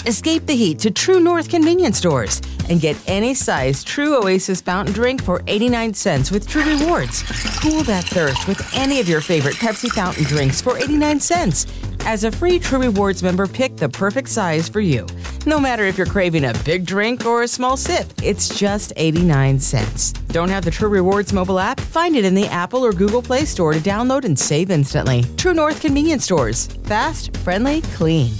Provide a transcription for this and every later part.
Escape the heat to True North convenience stores and get any size True Oasis fountain drink for 89 cents with True Rewards. Cool that thirst with any of your favorite Pepsi fountain drinks for 89 cents. As a free True Rewards member, pick the perfect size for you. No matter if you're craving a big drink or a small sip, it's just 89 cents. Don't have the True Rewards mobile app? Find it in the Apple or Google Play Store to download and save instantly. True North convenience stores. Fast, friendly, clean.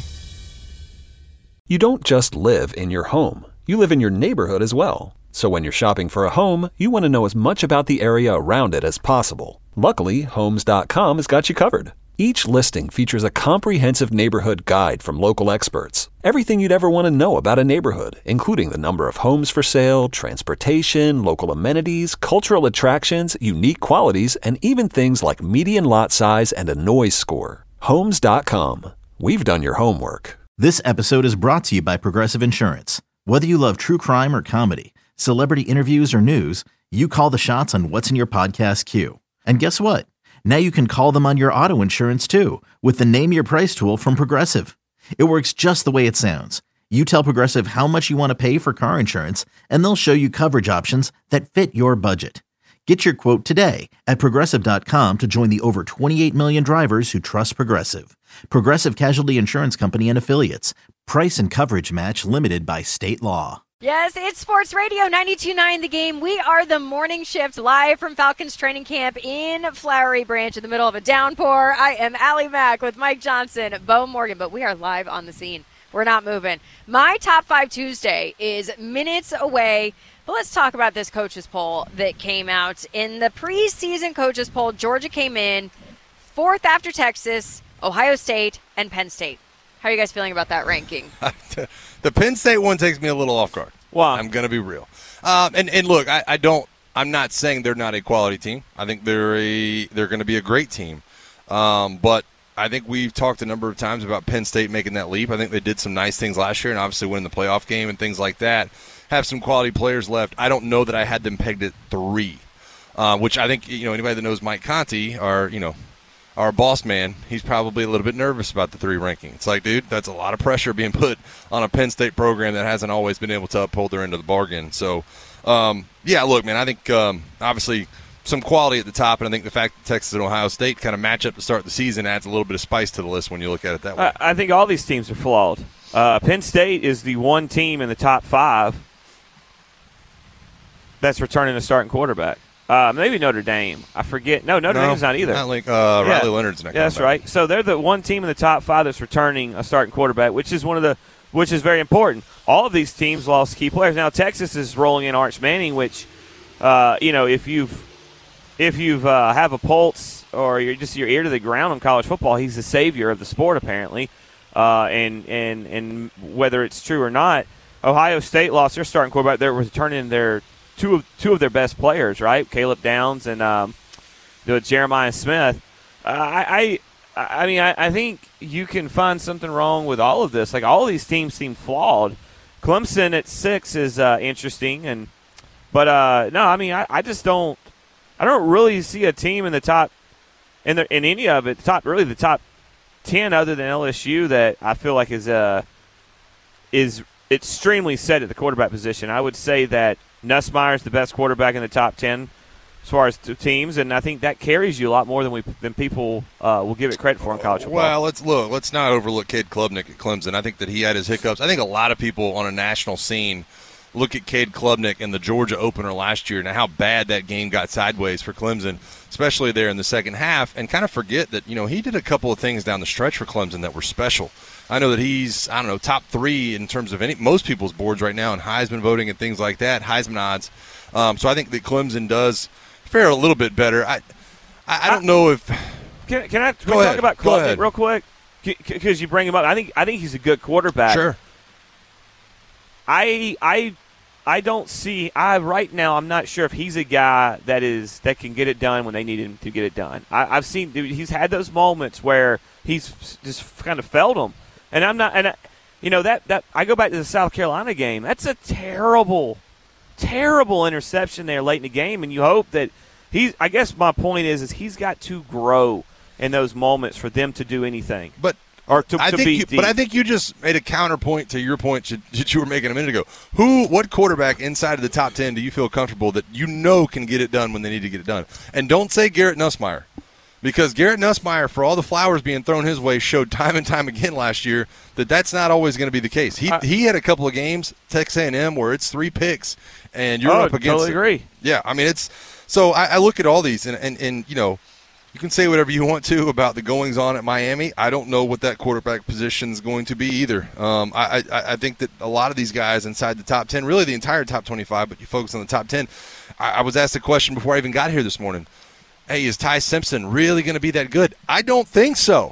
You don't just live in your home. You live in your neighborhood as well. So when you're shopping for a home, you want to know as much about the area around it as possible. Luckily, Homes.com has got you covered. Each listing features a comprehensive neighborhood guide from local experts. Everything you'd ever want to know about a neighborhood, including the number of homes for sale, transportation, local amenities, cultural attractions, unique qualities, and even things like median lot size and a noise score. Homes.com. We've done your homework. This episode is brought to you by Progressive Insurance. Whether you love true crime or comedy, celebrity interviews or news, you call the shots on what's in your podcast queue. And guess what? Now you can call them on your auto insurance too with the Name Your Price tool from Progressive. It works just the way it sounds. You tell Progressive how much you want to pay for car insurance, and they'll show you coverage options that fit your budget. Get your quote today at Progressive.com to join the over 28 million drivers who trust Progressive. Progressive Casualty Insurance Company and Affiliates. Price and coverage match limited by state law. Yes, it's Sports Radio 92.9 The Game. We are the morning shift live from Falcons training camp in Flowery Branch in the middle of a downpour. I am Allie Mack with Mike Johnson, Bo Morgan, but we are live on the scene. We're not moving. My Top 5 Tuesday is minutes away. But let's talk about this coaches poll that came out. In the preseason coaches poll, Georgia came in fourth after Texas, Ohio State, and Penn State. How are you guys feeling about that ranking? The Penn State one takes me a little off guard. Wow. I'm going to be real. And look, I'm not saying they're not a quality team. I think they're going to be a great team. But I think we've talked a number of times about Penn State making that leap. I think they did some nice things last year and obviously winning the playoff game and things like that. Have some quality players left. I don't know that I had them pegged at 3, which I think, anybody that knows Mike Conti, our boss man, he's probably a little bit nervous about the 3 ranking. It's like, dude, that's a lot of pressure being put on a Penn State program that hasn't always been able to uphold their end of the bargain. So, look, man, I think obviously some quality at the top, and I think the fact that Texas and Ohio State kind of match up to start the season adds a little bit of spice to the list when you look at it that way. I think all these teams are flawed. Penn State is the one team in the top 5 that's returning a starting quarterback. Maybe Notre Dame. I forget. No, Notre Dame's not either. Riley Leonard's not. Yeah, that's right. So they're the one team in the top 5 that's returning a starting quarterback, which is very important. All of these teams lost key players. Now Texas is rolling in Arch Manning, which, if you've have a pulse or you're just your ear to the ground on college football, he's the savior of the sport apparently. And whether it's true or not, Ohio State lost their starting quarterback. They're returning their two of their best players, right? Caleb Downs and Jeremiah Smith. I think you can find something wrong with all of this. Like, all of these teams seem flawed. Clemson at 6 is interesting, I just don't. I don't really see a team in the top in any of it. The top 10 other than LSU that I feel like is extremely set at the quarterback position. I would say that Nussmeier is the best quarterback in the top 10 as far as teams, and I think that carries you a lot more than people will give it credit for in college football. Well, let's not overlook Cade Klubnik at Clemson. I think that he had his hiccups. I think a lot of people on a national scene look at Cade Klubnik in the Georgia opener last year and how bad that game got sideways for Clemson, especially there in the second half, and kind of forget that, he did a couple of things down the stretch for Clemson that were special. I know that he's, top 3 in terms of most people's boards right now in Heisman voting and things like that, Heisman odds. So I think that Clemson does fare a little bit better. I don't know if – Can I talk about Klubnik real quick? Because you bring him up. I think he's a good quarterback. Sure. I don't see. Right now, I'm not sure if he's a guy that can get it done when they need him to get it done. I've seen he's had those moments where he's just kind of failed them, and I'm not. And that I go back to the South Carolina game. That's a terrible interception there late in the game, and you hope that I guess my point is he's got to grow in those moments for them to do anything. But or to I be think deep. But I think you just made a counterpoint to your point that you were making a minute ago. What quarterback inside of the top 10 do you feel comfortable that can get it done when they need to get it done? And don't say Garrett Nussmeier, because Garrett Nussmeier, for all the flowers being thrown his way, showed time and time again last year that that's not always going to be the case. He had a couple of games, Texas A&M, where it's 3 picks, and you're up against totally agree. Yeah, I mean, it's so I look at all these, and you know, you can say whatever you want to about the goings-on at Miami. I don't know what that quarterback position is going to be either. I think that a lot of these guys inside the top 10, really the entire top 25, but you focus on the top 10. I was asked a question before I even got here this morning. Hey, is Ty Simpson really going to be that good? I don't think so.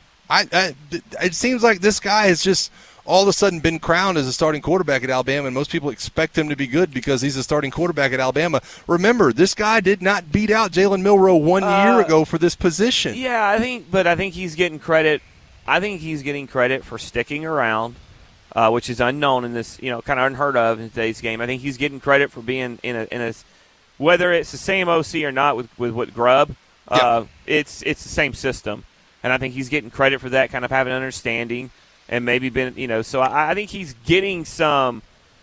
It seems like this guy has just all of a sudden been crowned as a starting quarterback at Alabama, and most people expect him to be good because he's a starting quarterback at Alabama. Remember, this guy did not beat out Jalen Milroe 1 year ago for this position. Yeah, I think he's getting credit. I think he's getting credit for sticking around, which is unknown in this, kind of unheard of in today's game. I think he's getting credit for being in a whether it's the same OC or not with what Grubb, it's the same system, and I think he's getting credit for that, kind of having understanding. And maybe been, so I think he's getting some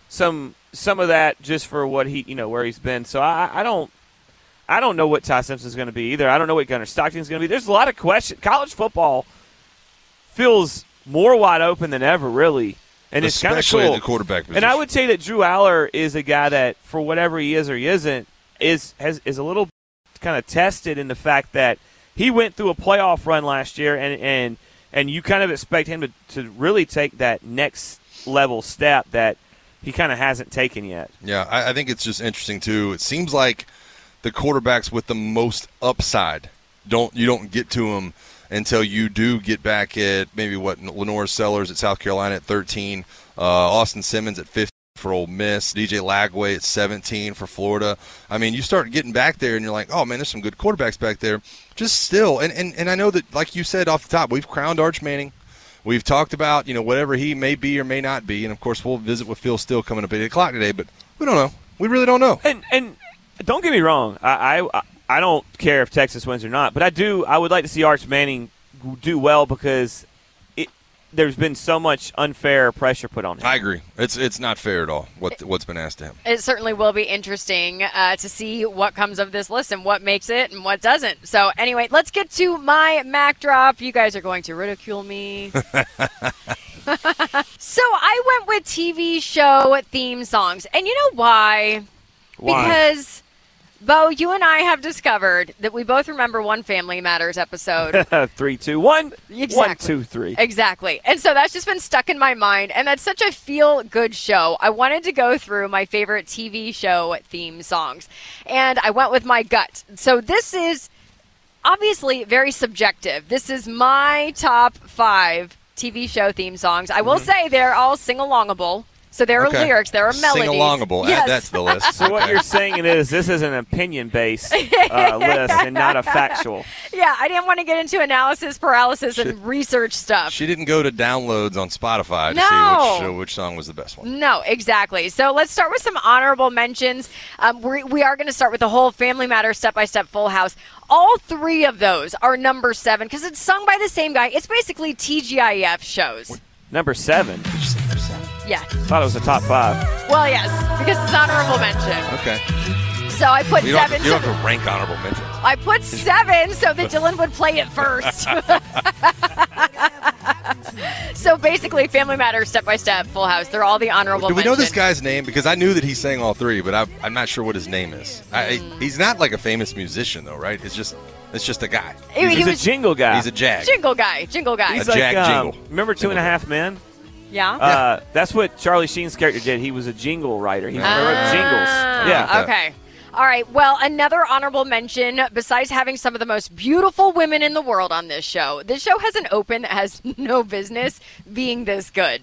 of that just for what he, where he's been. So I don't know what Ty Simpson's going to be either. I don't know what Gunnar Stockton's going to be. There's a lot of questions. College football feels more wide open than ever, really, and it's kind of cool. Especially at the quarterback position. And I would say that Drew Aller is a guy that, for whatever he is or he isn't, is a little kind of tested in the fact that he went through a playoff run last year, and you kind of expect him to really take that next level step that he kind of hasn't taken yet. Yeah, I think it's just interesting, too. It seems like the quarterbacks with the most upside, you don't get to them until you do get back at maybe Lenore Sellers at South Carolina at 13, Austin Simmons at 15 for Ole Miss, DJ Lagway at 17 for Florida. I mean, you start getting back there and you're like, oh, man, there's some good quarterbacks back there. Just still, and I know that, like you said off the top, we've crowned Arch Manning. We've talked about, whatever he may be or may not be. And, of course, we'll visit with Phil Steele coming up at 8 o'clock today. But we don't know. We really don't know. And don't get me wrong. I don't care if Texas wins or not. But I would like to see Arch Manning do well because there's been so much unfair pressure put on him. I agree. It's not fair at all what's been asked to him. It certainly will be interesting to see what comes of this list and what makes it and what doesn't. So anyway, let's get to my Mac drop. You guys are going to ridicule me. So I went with TV show theme songs. And you know why? Because Bo, you and I have discovered that we both remember one Family Matters episode. 3, 2, 1. Exactly. 1, 2, 3. Exactly. And so that's just been stuck in my mind. And that's such a feel-good show. I wanted to go through my favorite TV show theme songs. And I went with my gut. So this is obviously very subjective. This is my top 5 TV show theme songs. I will say they're all sing-alongable. So there are lyrics, there are melodies. Sing-alongable. Yes. Add that to the list. So what you're saying is this is an opinion-based list and not a factual. Yeah, I didn't want to get into analysis paralysis and research stuff. She didn't go to downloads on Spotify to see which song was the best one. No, exactly. So let's start with some honorable mentions. We are going to start with the whole Family Matters Step-by-Step Full House. All 3 of those are number 7 because it's sung by the same guy. It's basically TGIF shows. Number 7? Yeah. Thought it was the top 5. Well, yes, because it's honorable mention. Okay. So I put 7. You don't have to rank honorable mentions. I put 7 so that Dylan would play it first. So basically, Family Matters, Step by Step, Full House. They're all the honorable mention. Do we know this mention. guy's name? Because I knew that he sang all 3, but I'm not sure what his name is. He's not like a famous musician, though, right? It's just a guy. He's a jingle guy. He's a jag. Jingle guy. He's a jag jingle. Remember 2.5 Men? Yeah. That's what Charlie Sheen's character did. He was a jingle writer. He wrote jingles. Yeah. Okay. All right. Well, another honorable mention, besides having some of the most beautiful women in the world on this show has an open that has no business being this good.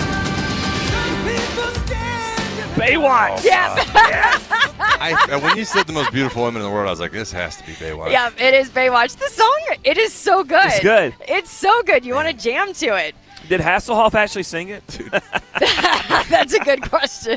Baywatch. Oh, Yeah. When you said the most beautiful women in the world, I was like, this has to be Baywatch. Yeah, it is Baywatch. The song, it is so good. It's good. It's so good. You want to jam to it. Did Hasselhoff actually sing it? That's a good question.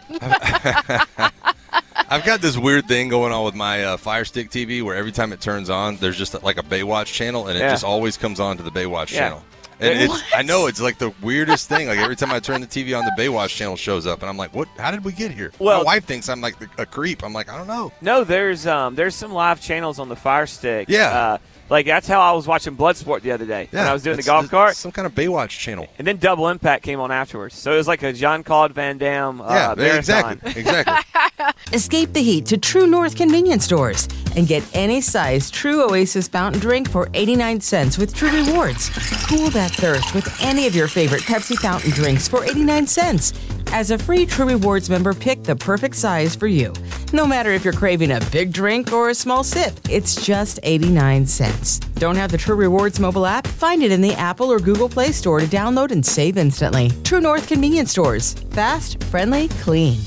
I've got this weird thing going on with my Fire Stick TV where every time it turns on, there's just like a Baywatch channel, and it just always comes on to the Baywatch channel. And I know it's like the weirdest thing. Like every time I turn the TV on, the Baywatch channel shows up, and I'm like, "What? How did we get here?" Well, my wife thinks I'm like a creep. I'm like, I don't know. No, there's some live channels on the Fire Stick. Yeah. Like that's how I was watching Bloodsport the other day when I was doing the golf cart. Some kind of Baywatch channel. And then Double Impact came on afterwards. So it was like a Jean-Claude Van Damme marathon. Exactly. Escape the heat to True North convenience stores and get any size True Oasis fountain drink for 89 cents with True Rewards. Cool that thirst with any of your favorite Pepsi fountain drinks for 89 cents. As a free True Rewards member, pick the perfect size for you. No matter if you're craving a big drink or a small sip, it's just 89 cents. Don't have the True Rewards mobile app? Find it in the Apple or Google Play Store to download and save instantly. True North convenience stores. Fast, friendly, clean.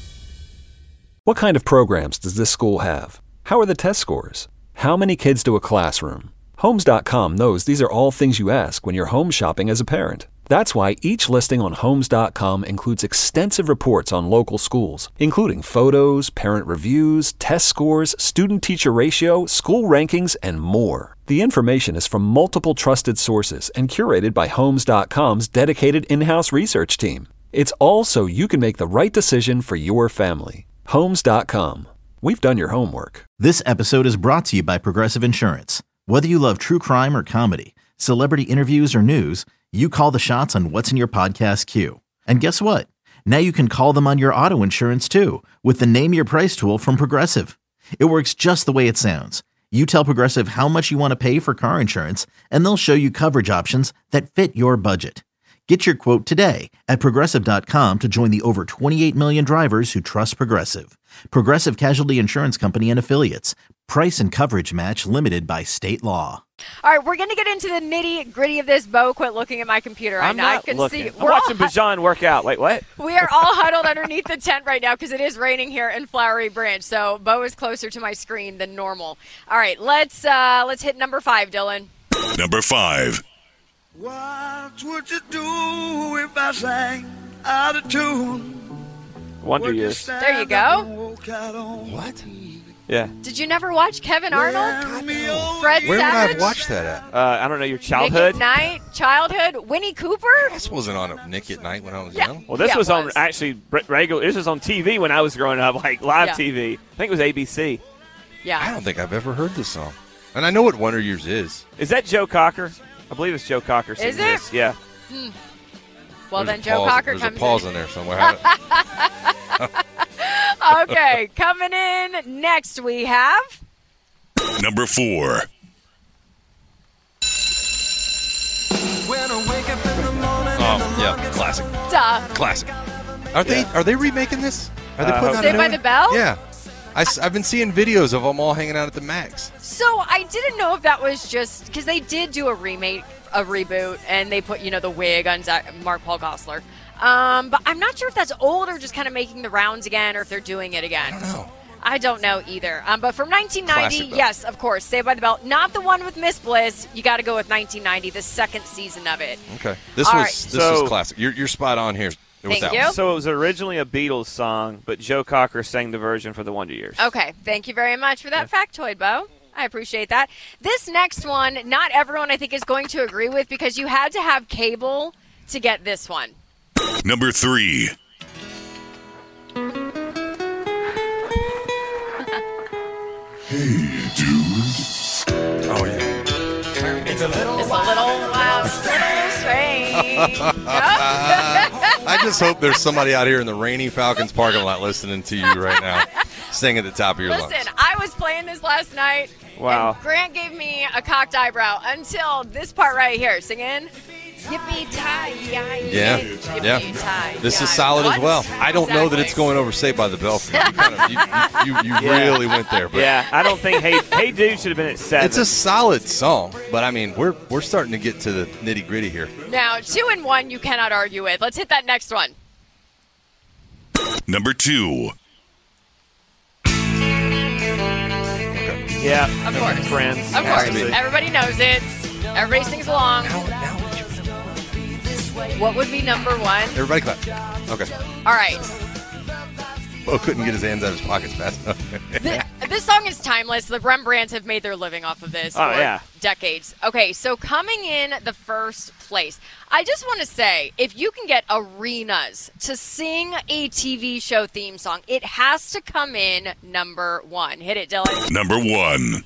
What kind of programs does this school have? How are the test scores? How many kids do a classroom? Homes.com knows these are all things you ask when you're home shopping as a parent. That's why each listing on Homes.com includes extensive reports on local schools, including photos, parent reviews, test scores, student-teacher ratio, school rankings, and more. The information is from multiple trusted sources and curated by Homes.com's dedicated in-house research team. It's all so you can make the right decision for your family. Homes.com. We've done your homework. This episode is brought to you by Progressive Insurance. Whether you love true crime or comedy, celebrity interviews or news, you call the shots on what's in your podcast queue. And guess what? Now you can call them on your auto insurance too with the Name Your Price tool from Progressive. It works just the way it sounds. You tell Progressive how much you want to pay for car insurance, and they'll show you coverage options that fit your budget. Get your quote today at Progressive.com to join the over 28 million drivers who trust Progressive. Progressive Casualty Insurance Company and Affiliates. Price and coverage match limited by state law. All right, we're going to get into the nitty-gritty of this. Bo, quit looking at my computer right now. I'm not looking. I'm watching Bijan work out. Wait, what? We are all huddled underneath the tent right now because it is raining here in Flowery Branch. So Bo is closer to my screen than normal. All right, let's hit number 5, Dylan. Number 5. What would you do if I sang out of tune? Wonder Years. There you go. What? Yeah. Did you never watch Kevin Arnold? Fred Where Savage? would I have watched that at? I don't know, your childhood? Nick at Night, childhood, Winnie Cooper? This wasn't on Nick at Night when I was Yeah. young. Well, this Yeah, was it on was. actually regular. This was on TV when I was growing up, like live Yeah. TV. I think it was ABC. Yeah. I don't think I've ever heard this song. And I know what Wonder Years is. Is that Joe Cocker? I believe it's Joe Cocker singing Is it? this. Yeah. Well, There's then a Joe pause- Cocker There's comes a pause in. in there somewhere. Okay, coming in next we have Number 4. Oh, yeah, classic. Classic. Are they remaking this? Are they putting out a Saved new by one? the Bell? Yeah. I've been seeing videos of them all hanging out at the Max. So I didn't know if that was just because they did do a reboot, and they put the wig on Mark Paul Gosselaar. But I'm not sure if that's old or just kind of making the rounds again, or if they're doing it again. I don't know. I don't know either. But from 1990, Classic, though. yes, of course, Saved by the Bell. Not the one with Miss Bliss. You got to go with 1990, the second season of it. Okay. This All was right. this So- was classic. You're spot on here. It was Thank that you. one. So it was originally a Beatles song, but Joe Cocker sang the version for the Wonder Years. Okay, thank you very much for that factoid, Bo. I appreciate that. This next one, not everyone I think is going to agree with because you had to have cable to get this one. Number 3. Hey, dude. Oh, yeah. It's a little strange. I just hope there's somebody out here in the rainy Falcons parking lot listening to you right now, singing at the top of your lungs. Listen, I was playing this last night. Wow. And Grant gave me a cocked eyebrow until this part right here. Singing. Yippee-tie-yi, Yeah. yippee-tie-yi. This is solid as What? well. I don't know that it's Exactly. going over Saved by the Bell for you. You really went there. But Yeah, I don't think Hey Dude should have been at 7. it's a solid song, but I mean, we're starting to get to the nitty gritty here. Now, 2 and 1 you cannot argue with. Let's hit that next one. Number 2. Yeah. Of course. Friends. Of Has course. to be. Everybody knows it. Everybody sings along. What would be number 1? Everybody clap. Okay. All right. Bo couldn't get his hands out of his pockets fast enough. This song is timeless. The Rembrandts have made their living off of this for decades. Okay, so coming in the first place, I just want to say, if you can get arenas to sing a TV show theme song, it has to come in number 1. Hit it, Dylan. Number 1.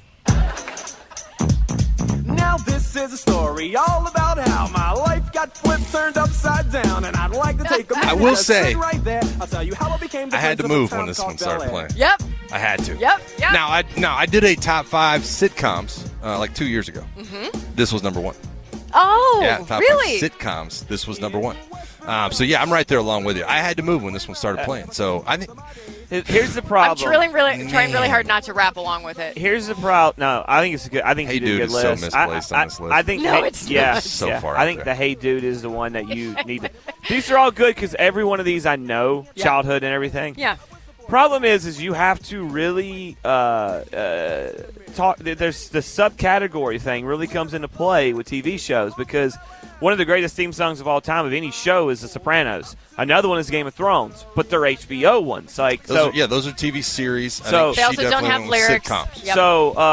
Now this is a story all about how my life got flipped, turned upside down, and I'd like to take a minute. I will say, right there. I'll tell you how I became the I had to prince of move a when town this called one started Bel Air. playing. Yep. I had to. Yep. Now I did a top 5 sitcoms like 2 years ago. Mm-hmm. This was number 1. Oh, yeah, top really? 5 sitcoms. This was number 1. So yeah, I'm right there along with you. I had to move when this one started playing. So I think here's the problem. I'm trying really hard not to rap along with it. Here's the problem. No, I think it's good. I think Hey you did Dude a good is so list. misplaced on this list. I think it's not. So far I out think there. the Hey Dude is the one that you need to. These are all good because every one of these I know, childhood and everything. Yeah. Problem is you have to really talk. There's the subcategory thing really comes into play with TV shows because one of the greatest theme songs of all time of any show is The Sopranos. Another one is Game of Thrones, but they're HBO ones. Those are TV series. So they also don't have lyrics. Sitcoms. Yep.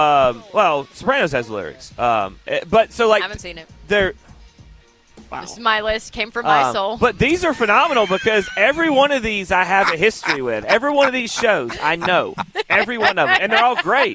So, Sopranos has lyrics. I haven't seen it. They're. Wow. This is my list. Came from my soul. But these are phenomenal because every one of these I have a history with. Every one of these shows I know. Every one of them. And they're all great.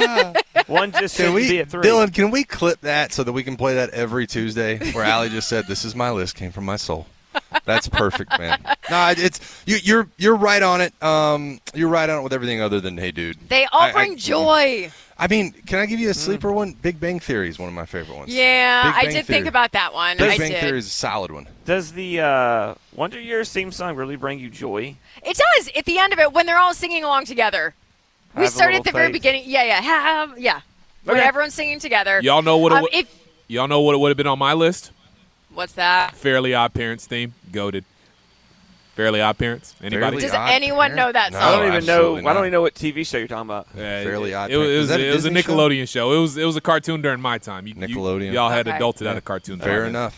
One just shouldn't be at 3. Dylan, can we clip that so that we can play that every Tuesday where Allie just said, "This is my list, came from my soul." That's perfect, man. No, it's you're right on it. You're right on it with everything other than Hey Dude. They all bring joy. I mean, can I give you a sleeper one? Big Bang Theory is one of my favorite ones. Yeah, I did think about that one. Big Bang Theory is a solid one. Does the Wonder Years theme song really bring you joy? It does. At the end of it, when they're all singing along together. We started at the very beginning. Yeah. When everyone's singing together. Y'all know what y'all know what it would have been on my list? What's that? Fairly Odd Parents theme. Goated. Fairly Odd Parents. Anybody? Does anyone know that song? I don't even know. I don't even know what TV show you're talking about. Fairly Odd Parents. It was a Nickelodeon show. It was a cartoon during my time. Nickelodeon. Y'all had adulted out of cartoon. Fair enough.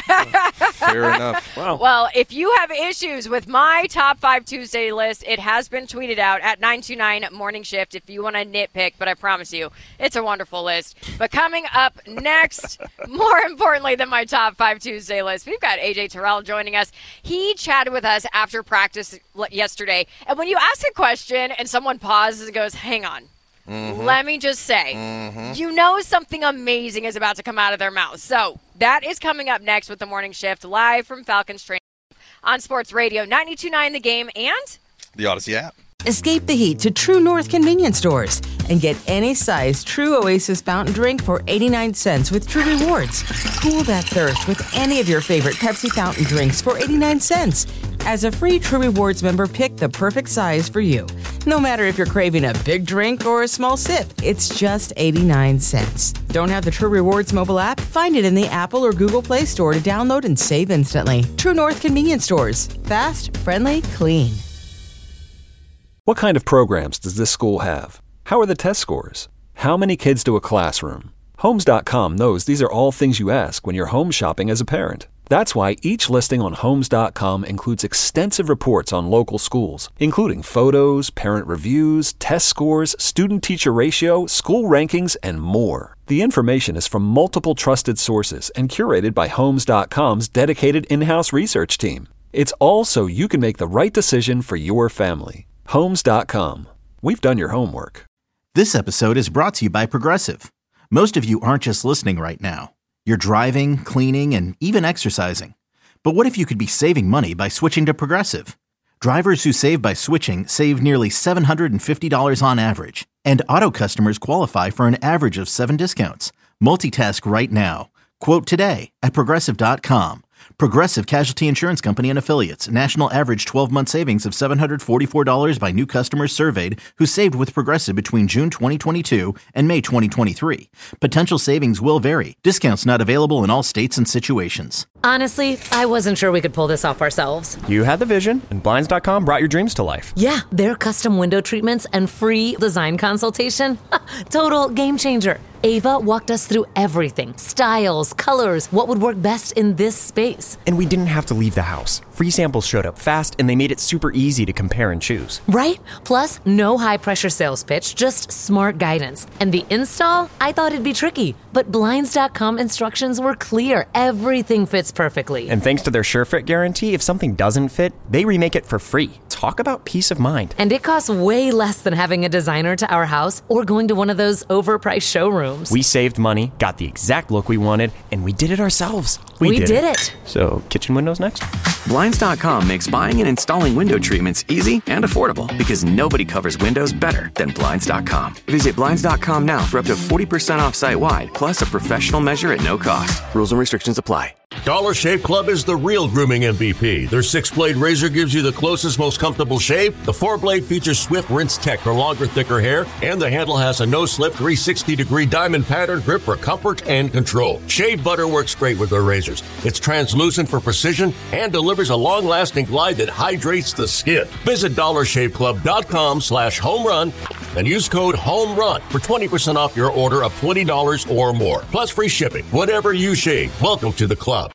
Fair enough. Well, if you have issues with my top 5 Tuesday list, it has been tweeted out at 929 Morning Shift if you want to nitpick, but I promise you, it's a wonderful list. But coming up next, more importantly than my top 5 Tuesday list, we've got AJ Terrell joining us. He chatted with us after practice yesterday, and when you ask a question and someone pauses and goes, hang on, let me just say, you know something amazing is about to come out of their mouth. So that is coming up next with the Morning Shift, live from Falcons Training on Sports Radio 92.9 The Game and the Odyssey app. Escape the heat to True North convenience stores and get any size True Oasis fountain drink for 89 cents with True Rewards. Cool that thirst with any of your favorite Pepsi fountain drinks for 89 cents. As a free True Rewards member, pick the perfect size for you. No matter if you're craving a big drink or a small sip, it's just 89 cents. Don't have the True Rewards mobile app? Find it in the Apple or Google Play Store to download and save instantly. True North convenience stores. Fast, friendly, clean. What kind of programs does this school have? How are the test scores? How many kids to a classroom? Homes.com knows these are all things you ask when you're home shopping as a parent. That's why each listing on Homes.com includes extensive reports on local schools, including photos, parent reviews, test scores, student-teacher ratio, school rankings, and more. The information is from multiple trusted sources and curated by Homes.com's dedicated in-house research team. It's all so you can make the right decision for your family. Homes.com. We've done your homework. This episode is brought to you by Progressive. Most of you aren't just listening right now. You're driving, cleaning, and even exercising. But what if you could be saving money by switching to Progressive? Drivers who save by switching save nearly $750 on average. And auto customers qualify for an average of 7 discounts. Multitask right now. Quote today at Progressive.com. Progressive Casualty Insurance Company and Affiliates. National average 12-month savings of $744 by new customers surveyed who saved with Progressive between June 2022 and May 2023. Potential savings will vary. Discounts not available in all states and situations. Honestly, I wasn't sure we could pull this off ourselves. You had the vision, and Blinds.com brought your dreams to life. Yeah, their custom window treatments and free design consultation. Total game changer. Ava walked us through everything. Styles, colors, what would work best in this space. And we didn't have to leave the house. Free samples showed up fast, and they made it super easy to compare and choose. Right? Plus, no high-pressure sales pitch, just smart guidance. And the install? I thought it'd be tricky, but Blinds.com instructions were clear. Everything fits perfectly. And thanks to their SureFit guarantee, if something doesn't fit, they remake it for free. Talk about peace of mind. And it costs way less than having a designer to our house or going to one of those overpriced showrooms. We saved money, got the exact look we wanted, and we did it ourselves. We did it. So, kitchen windows next? Blinds.com makes buying and installing window treatments easy and affordable because nobody covers windows better than Blinds.com. Visit Blinds.com now for up to 40% off site-wide, plus a professional measure at no cost. Rules and restrictions apply. Dollar Shave Club is the real grooming MVP. Their 6-blade razor gives you the closest, most comfortable shave. The 4-blade features Swift Rinse Tech for longer, thicker hair, and the handle has a no-slip 360-degree diamond pattern grip for comfort and control. Shave butter works great with their razors. It's translucent for precision and delivers a long-lasting glide that hydrates the skin. Visit DollarShaveClub.com/homerun and use code HOMERUN for 20% off your order of $20 or more, plus free shipping. Whatever you shave, welcome to the club.